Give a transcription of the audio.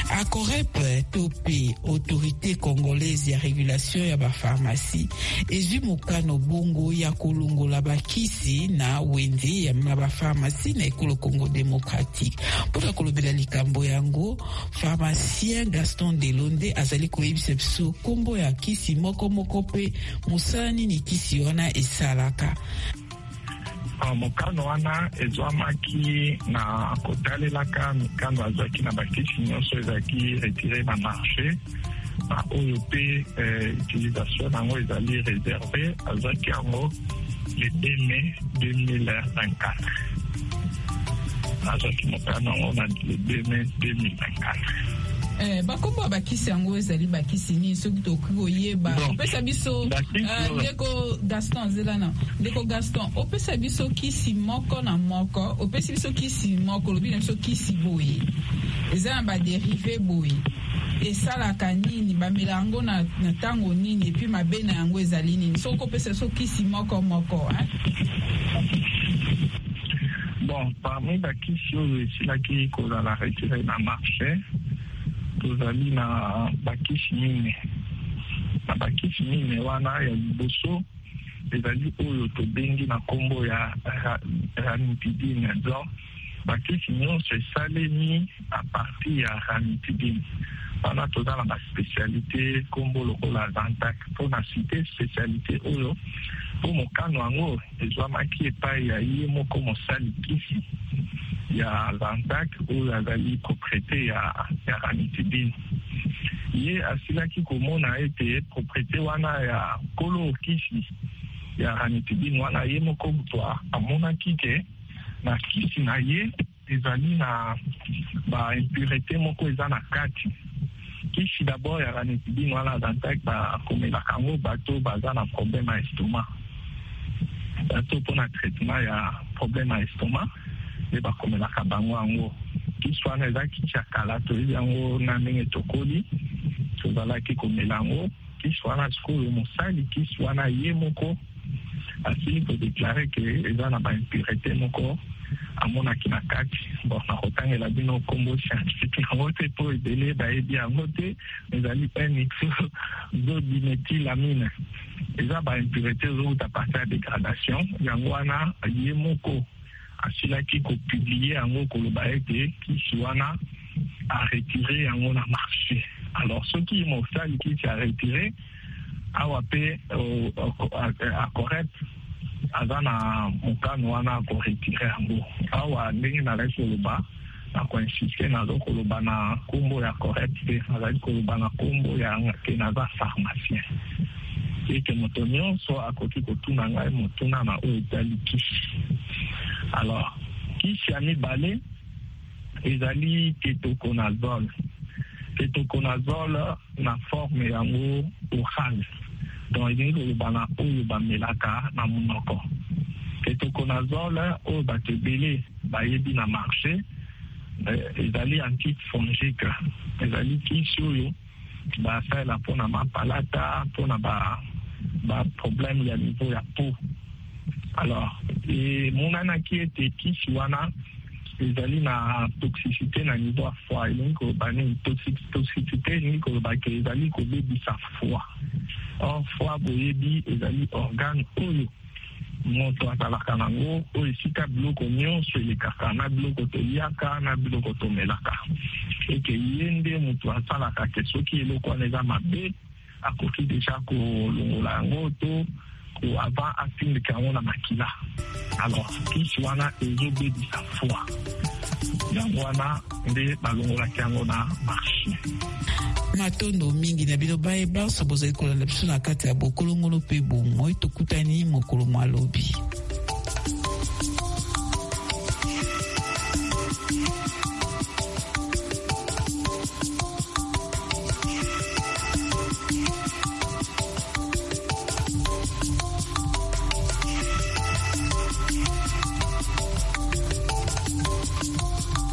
Acorep topé autorité congolaise ya régulation ya bapharmacie ezwi mokano bongo ya kolongola bakisi na wenze ya bapharmacie na ekolo Congo démocratique. Mpona kolobela likambo yango, pharmacien Gaston Delonde azali koyebisa biso kombo ya kisi moko pe mosala nini kisi wana esalaka. Mokano wana ezwamaki na kotalelaka mikano azwaki na bakisi nyonso ezalaki retire na marché na oyo mpe utilisation nango ezali réservé, azwaki yango le 2 mai 2024. Azwaki mokano yango na le 2 mai 2024. Bakombo bakisi yango ezali bakisi nini soki tokoki koyeba? Opesa biso ndeko Gaston zelana. Ndeko Gaston, opesa biso kisi moko na moko, opesi biso kisi moko, lobi na biso kisi boye. Eza na baderive boye. Esalaka nini, bamela yango na tango nini, epi mabe na yango ezali nini. Soko opesa biso kisi moko moko, Bon, parmi bakisi oyo esilaki kozala retire na marché, tozali na bakisi mine. Na bakisi mine wana ya liboso ezali oyo tobengi na kombo ya ranitidine. Donc bakisi nyonso esalemi a partir ya ranitidine. Wana toza na baspécialité kombo lokola Zantac. Mpona cité spécialité oyo po mokano yango ezwamaki epai ya ye moko mosali kisi ya Zantac oyo azali propriété ya ranitidine. Ye asilaki komona ete propriété wana ya kolo kisi ya ranitidine wana ye moko moto amonaki ke na kisi na ye ezali na baimpureté moko eza na kati. Kisi d'abord ya ranitidine wana Zantac bakomelaka yango bato baza na problème ya estomac. Bato mpona traitement ya problème ya estomac nde bakomelaka bango yango. Kisi wana eza kisi ya kala toyebi yango na ndenge tokoli tozalaki komela yango. Kisi wana sikoyo mosali kisi wana ye moko asili kodeklare ke eza na baimpureté moko amonaki na kati. Bon, nakotangela bino kombo scientifique yango te po ebele bayebi yango te, ezali N-nitroxodiméthylamine. Eza baimpureté ezouta partir ya dégradation. Yango wana ye moko asilaki kopublie yango koloba ete kisi wana a retiré yango na marché. Alors soki mosali kisi a retiré awa pe Acorep aza na mokano wana koretire yango. Awa ndenge nazali koloba nakoinsiste nazo koloba na kombo ya Acorep te, nazali koloba na kombo ya ke naza pharmacien. Eke moto nyonso akoki kotuna ngai motuna na oyo etali kisi. Alors kisi ya mibale ezali ketoconazole. Ketoconazole na forme yango orale. Donc elingi koloba na oyo bamelaka na monoko. Ketoconazole oyo bato ebele bayebi na marché ezali antifongique. Ezali kisi oyo basalela mpona mapalata, mpona problème ya niveau ya peau. Alors monanaki ete kisi wana ezali na toxicité na niveau ya foie. Elingi koloba nini toxicité, elingi koloba ke ezali kobebisa foie. Or foie boyebi ezali organe oyo moto azalaka nango oyo esika biloko nyonso elekaka, na biloko toliaka na biloko tomelaka. Eke ye nde moto asalaka ke soki eloko wana eza mabe akoki deja kolongola yango to avant atindika yango na makila. Alors kisi wana ezobebisa foie. Yango wana nde balongolaki yango na marché. Matondo mingi na bino bayeba so bozali kolanda biso na kati ya bokolongono pe bomoi tokutani mokolo mwa lobi.